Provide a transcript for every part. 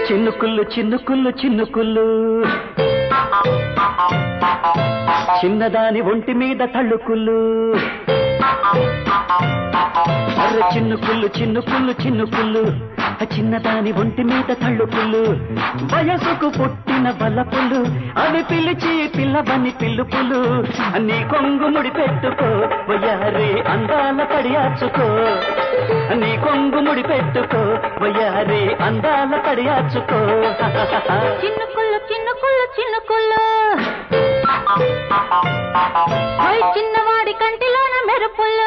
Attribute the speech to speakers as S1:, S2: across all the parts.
S1: చిన్నుకుళ్ళు చిన్నుకుళ్ళు చిన్నుకుళ్ళు చిన్నదాని ఒంటి మీద తళ్ళుకుళ్ళు అర్ర చిన్నుకుళ్ళు చిన్నుకుళ్ళు చిన్నుకుళ్ళు చిన్నదాని ఒంటి మీద తళ్ళుకుళ్ళు వయసుకు పుట్టిన బలపులు అవి పిలిచి పిల్లవని పిల్లుపులు నీ కొంగు ముడి పెట్టుకో వయ్యారే అందాల పడియాచుకో నీ కొంగు ముడి పెట్టుకో వయ్యారే అందాల పడియాచుకో
S2: చిన్నుకుళ్ళు చిన్నుకుళ్ళు చిన్నుకుళ్ళు చిన్నవాడి కంటిలోన మెరుపుల్లో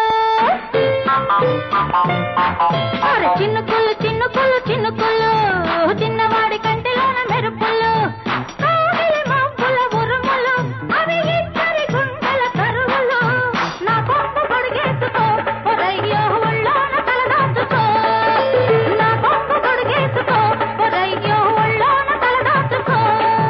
S2: చిన్నుకుళ్ళు చిన్నుకుళ్ళు చిన్నుకుళ్ళు చిన్నవాడి కంటిలోన మెరుపుల్లో మబ్బుల ఉరుములు అవి ఇద్దరి గుండెల కరువులు నా కొంపు కొడిగేసుకో పొరయ్యో ఒళ్ళోన తలదాచుకో నా కొంపు కొడిగేసుకో పొరయ్యో ఒళ్ళోన తలదాచుకో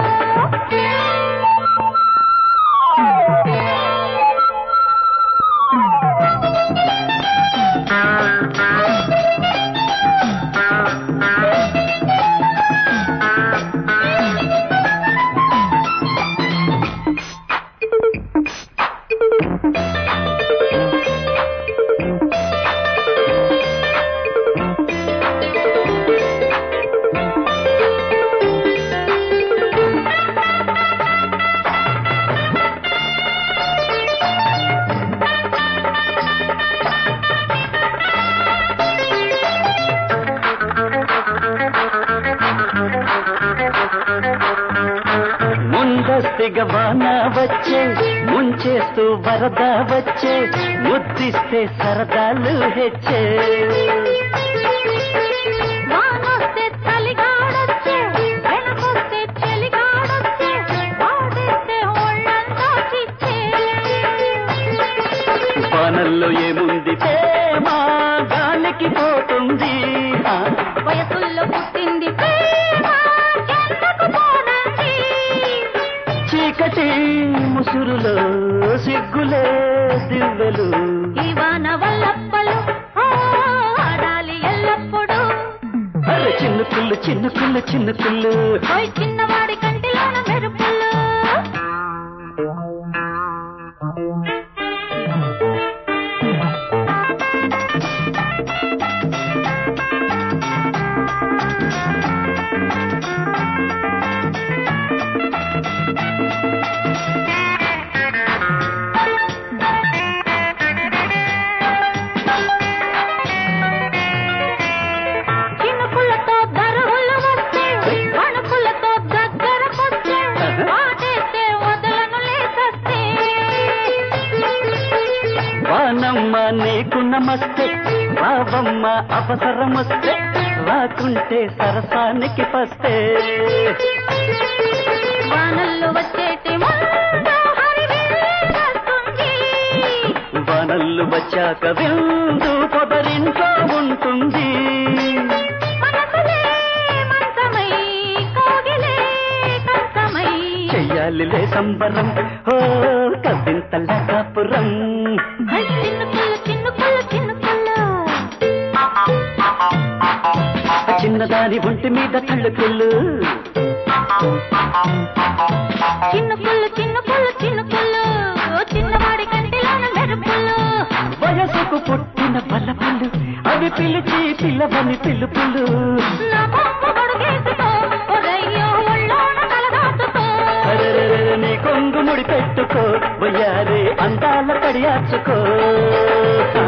S1: ముందస్తిగవాన వచ్చే ముంచేస్తూ వరద వచ్చే ముద్దిస్తే సరదాలు హెచ్చే
S2: వానొస్తే చలిగాడొచ్చే వెనకొస్తే చలిగాడొచ్చే వాడేస్తే ఒళ్ళంతా చిచ్చే
S1: వానల్లో ఏముంది ప్రేమ గాలికి పోతుంది
S2: వయసుల్లో పుట్టింది ప్రేమ జన్మకు పోనంది
S1: చీకటి ముసురులో సిగ్గులే దివ్వెలు
S2: ఈ వాన వల్లప్పలు ఆడాలి ఎల్లప్పుడు
S1: అరే చిన్నుకుళ్ళు చిన్నుకుళ్ళు చిన్నుకుళ్ళు
S2: చిన్నవాడి కంటిలోన మెరుపులు
S1: వానమ్మ నీకు నమస్తే రావమ్మ అవసరమొస్తే రాకుంటే సరసానికి పస్తే
S2: వానల్లో వచ్చేటి
S1: వానల్లు వచ్చాక విందు పొదరింట్లో ఉంటుంది చెయ్యాలిలే సంబరం ఓ కవింతల కాపురం చిన్నదాని ఒంటి మీద తళ్ళుకుళ్ళు
S2: చిన్నుకుళ్ళు చిన్నుకుళ్ళు చిన్నుకుళ్ళు చిన్నవాడి కంటిలోన మెరుపులు
S1: వయసుకు పుట్టిన బలపులు అవి పిలిచి పిల్లవని పిలుపులు
S2: నా కొంగు కొడుకేసుకో ఒరయ్యో ఒళ్ళోన తలదాచుకో
S1: నీ కొంగు ముడి పెట్టుకో వయ్యారే అందాల పడియాచుకో